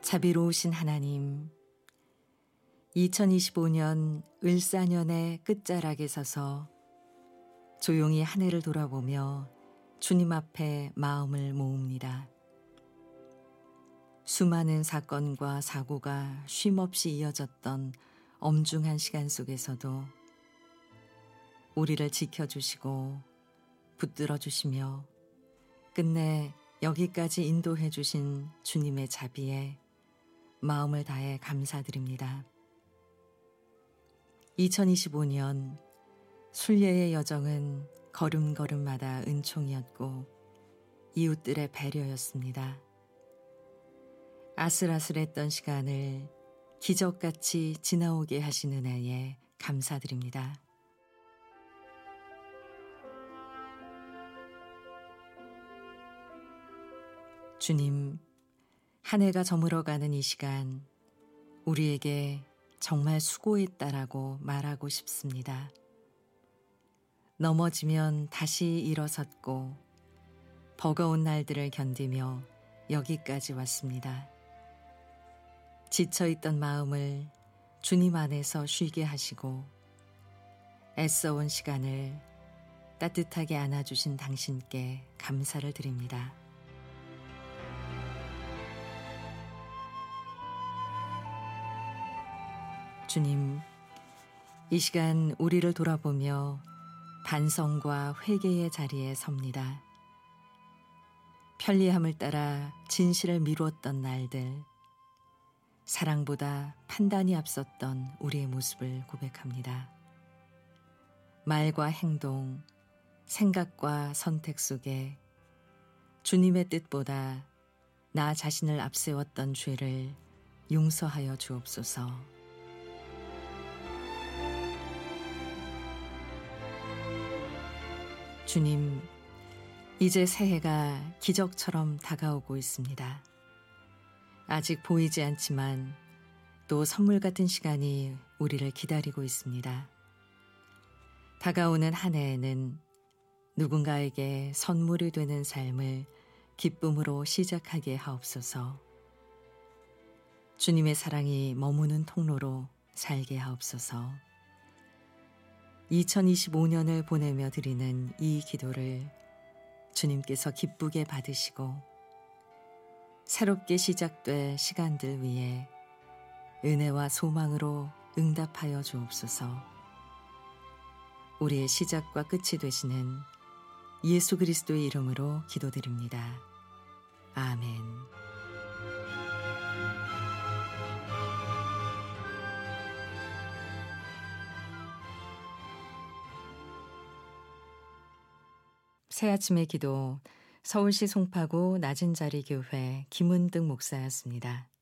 자비로우신 하나님, 2025년 을사년의 끝자락에 서서 조용히 한 해를 돌아보며 주님 앞에 마음을 모읍니다. 수많은 사건과 사고가 쉼없이 이어졌던 엄중한 시간 속에서도 우리를 지켜주시고 붙들어 주시며 끝내 여기까지 인도해 주신 주님의 자비에 마음을 다해 감사드립니다. 2025년 순례의 여정은 걸음걸음마다 은총이었고 이웃들의 배려였습니다. 아슬아슬했던 시간을 기적같이 지나오게 하시는 은혜에 감사드립니다. 주님, 한 해가 저물어가는 이 시간 우리에게 정말 수고했다라고 말하고 싶습니다. 넘어지면 다시 일어섰고 버거운 날들을 견디며 여기까지 왔습니다. 지쳐있던 마음을 주님 안에서 쉬게 하시고 애써온 시간을 따뜻하게 안아주신 당신께 감사를 드립니다. 주님, 이 시간 우리를 돌아보며 반성과 회개의 자리에 섭니다. 편리함을 따라 진실을 미루었던 날들, 사랑보다 판단이 앞섰던 우리의 모습을 고백합니다. 말과 행동, 생각과 선택 속에 주님의 뜻보다 나 자신을 앞세웠던 죄를 용서하여 주옵소서. 주님, 이제 새해가 기적처럼 다가오고 있습니다. 아직 보이지 않지만 또 선물 같은 시간이 우리를 기다리고 있습니다. 다가오는 한 해에는 누군가에게 선물이 되는 삶을 기쁨으로 시작하게 하옵소서. 주님의 사랑이 머무는 통로로 살게 하옵소서. 2025년을 보내며 드리는 이 기도를 주님께서 기쁘게 받으시고 새롭게 시작될 시간들 위해 은혜와 소망으로 응답하여 주옵소서. 우리의 시작과 끝이 되시는 예수 그리스도의 이름으로 기도드립니다. 아멘. 새아침의 기도, 서울시 송파구 낮은자리 교회 김은득 목사였습니다.